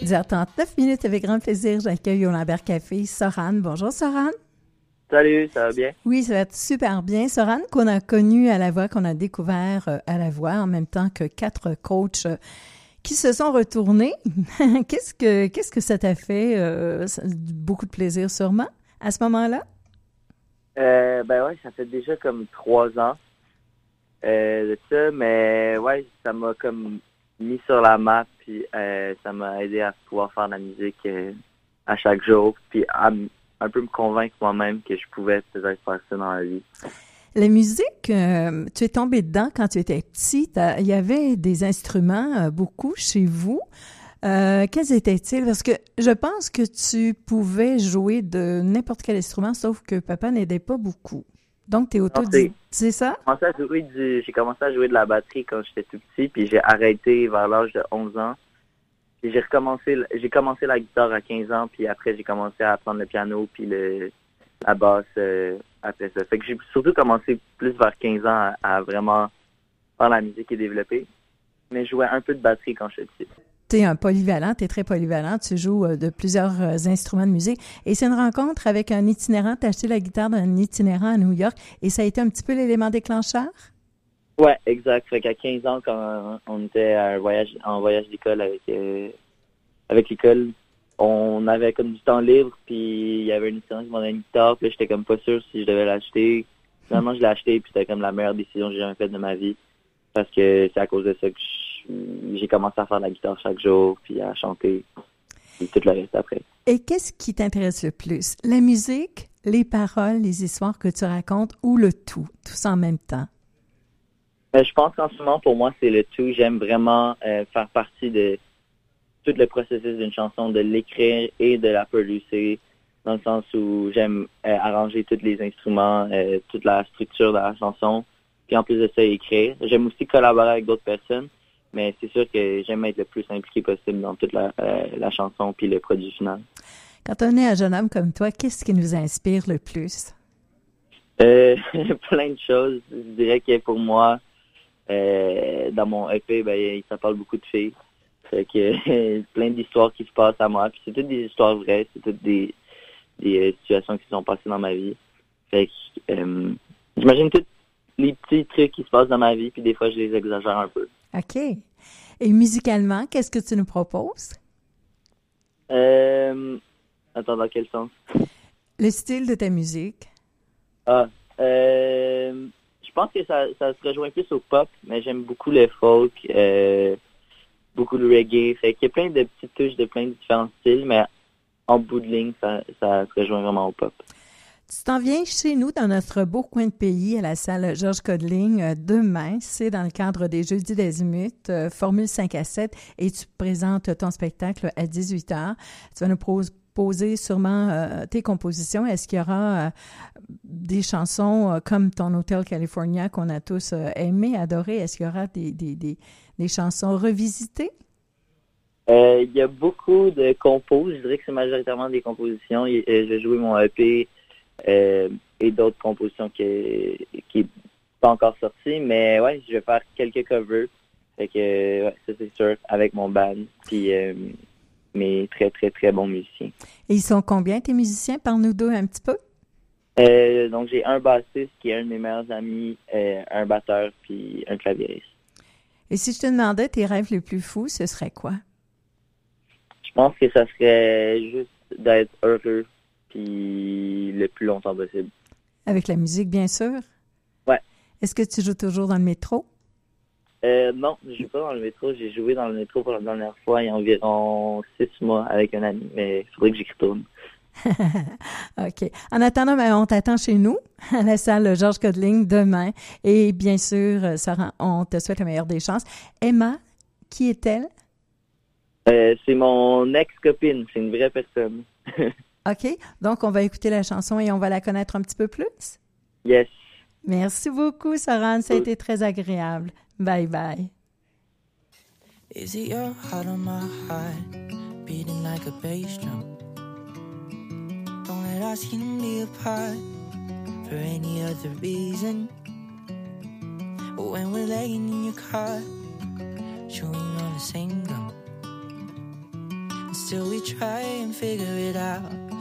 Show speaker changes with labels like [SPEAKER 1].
[SPEAKER 1] 10h39 minutes, avec grand plaisir, j'accueille au Lambert Café Sorane. Bonjour Sorane.
[SPEAKER 2] Salut, ça va bien?
[SPEAKER 1] Oui, ça va être super bien. Sorane, qu'on a connu à la voix, qu'on a découvert à la voix, en même temps que 4 coachs qui se sont retournés. Qu'est-ce que ça t'a fait? Beaucoup de plaisir sûrement à ce moment-là?
[SPEAKER 2] Ben ouais, ça fait déjà comme 3 ans de ça, mais ouais, ça m'a comme mis sur la map, puis ça m'a aidé à pouvoir faire de la musique à chaque jour, puis à un peu me convaincre moi-même que je pouvais peut-être faire ça dans la vie.
[SPEAKER 1] La musique, tu es tombé dedans quand tu étais petit. Il y avait des instruments, beaucoup, chez vous. Quels étaient-ils? Parce que je pense que tu pouvais jouer de n'importe quel instrument, sauf que papa n'aidait pas beaucoup. Donc, tu es autodidacte, c'est ça?
[SPEAKER 2] J'ai commencé à jouer de la batterie quand j'étais tout petit, puis j'ai arrêté vers l'âge de 11 ans. Puis j'ai commencé la guitare à 15 ans, puis après j'ai commencé à apprendre le piano, puis la basse après ça. Fait que j'ai surtout commencé plus vers 15 ans à vraiment faire la musique et développer. Mais je jouais un peu de batterie quand j'étais petit.
[SPEAKER 1] Tu es un polyvalent, tu es très polyvalent, tu joues de plusieurs instruments de musique. Et c'est une rencontre avec un itinérant, tu as acheté la guitare d'un itinérant à New York, et ça a été un petit peu l'élément déclencheur?
[SPEAKER 2] Ouais, exact. Fait qu'à 15 ans, quand on était en voyage d'école avec l'école, on avait comme du temps libre, puis il y avait une itinérant qui demandait une guitare, puis là, j'étais comme pas sûr si je devais l'acheter. Finalement, je l'ai acheté, puis c'était comme la meilleure décision que j'ai jamais faite de ma vie, parce que c'est à cause de ça que j'ai commencé à faire de la guitare chaque jour, puis à chanter, puis tout le reste après.
[SPEAKER 1] Et qu'est-ce qui t'intéresse le plus? La musique, les paroles, les histoires que tu racontes, ou le tout ça en même temps?
[SPEAKER 2] Je pense qu'en ce moment, pour moi, c'est le tout. J'aime vraiment faire partie de tout le processus d'une chanson, de l'écrire et de la producer, dans le sens où j'aime arranger tous les instruments, toute la structure de la chanson, puis en plus de ça, écrire. J'aime aussi collaborer avec d'autres personnes, mais c'est sûr que j'aime être le plus impliqué possible dans toute la chanson puis le produit final.
[SPEAKER 1] Quand on est un jeune homme comme toi, qu'est-ce qui nous inspire le plus?
[SPEAKER 2] Plein de choses. Je dirais que pour moi, dans mon EP, ça parle beaucoup de filles. Fait que plein d'histoires qui se passent à moi. Puis c'est toutes des histoires vraies, c'est toutes des situations qui se sont passées dans ma vie. Fait que j'imagine tous les petits trucs qui se passent dans ma vie, puis des fois je les exagère un peu.
[SPEAKER 1] OK. Et musicalement, qu'est-ce que tu nous proposes?
[SPEAKER 2] Attends, dans quel sens?
[SPEAKER 1] Le style de ta musique.
[SPEAKER 2] Je pense que ça se rejoint plus au pop, mais j'aime beaucoup le folk, beaucoup le reggae. Fait qu'il y a plein de petites touches de plein de différents styles, mais en bout de ligne, ça se rejoint vraiment au pop.
[SPEAKER 1] Tu t'en viens chez nous dans notre beau coin de pays à la salle Georges Codling demain. C'est dans le cadre des Jeudis d'Azimut, Formule 5 à 7, et tu présentes ton spectacle à 18h. Tu vas nous poser sûrement tes compositions. Est-ce qu'il y aura des chansons comme ton Hotel California qu'on a tous aimé, adoré? Est-ce qu'il y aura des chansons revisitées?
[SPEAKER 2] Il y a beaucoup de compos. Je dirais que c'est majoritairement des compositions. Je vais jouer mon EP et d'autres compositions qui n'est pas encore sorties. Mais ouais, je vais faire quelques covers. Fait que ouais, ça c'est sûr, avec mon band. Puis mes très, très, très bons musiciens.
[SPEAKER 1] Et ils sont combien tes musiciens? Parle-nous d'eux un petit peu.
[SPEAKER 2] Donc j'ai un bassiste qui est un de mes meilleurs amis, un batteur puis un claviériste.
[SPEAKER 1] Et si je te demandais tes rêves les plus fous, ce serait quoi?
[SPEAKER 2] Je pense que ça serait juste d'être heureux puis le plus longtemps possible.
[SPEAKER 1] Avec la musique, bien sûr?
[SPEAKER 2] Ouais.
[SPEAKER 1] Est-ce que tu joues toujours dans le métro?
[SPEAKER 2] Non, je joue pas dans le métro. J'ai joué dans le métro pour la dernière fois il y a environ 6 mois avec un ami, mais il faudrait que j'y retourne.
[SPEAKER 1] OK. En attendant, on t'attend chez nous, à la salle Georges Codling, demain. Et bien sûr, Sarah, on te souhaite la meilleure des chances. Emma, qui est-elle?
[SPEAKER 2] C'est mon ex-copine. C'est une vraie personne.
[SPEAKER 1] OK. Donc, on va écouter la chanson et on va la connaître un petit peu plus?
[SPEAKER 2] Yes.
[SPEAKER 1] Merci beaucoup, Sarah. Ça a été très agréable. Bye bye.
[SPEAKER 3] Is it your heart or my heart beating like a bass drum? Don't let us be apart for any other reason. When we're laying in your car, chewing on the same gum, still we try and figure it out.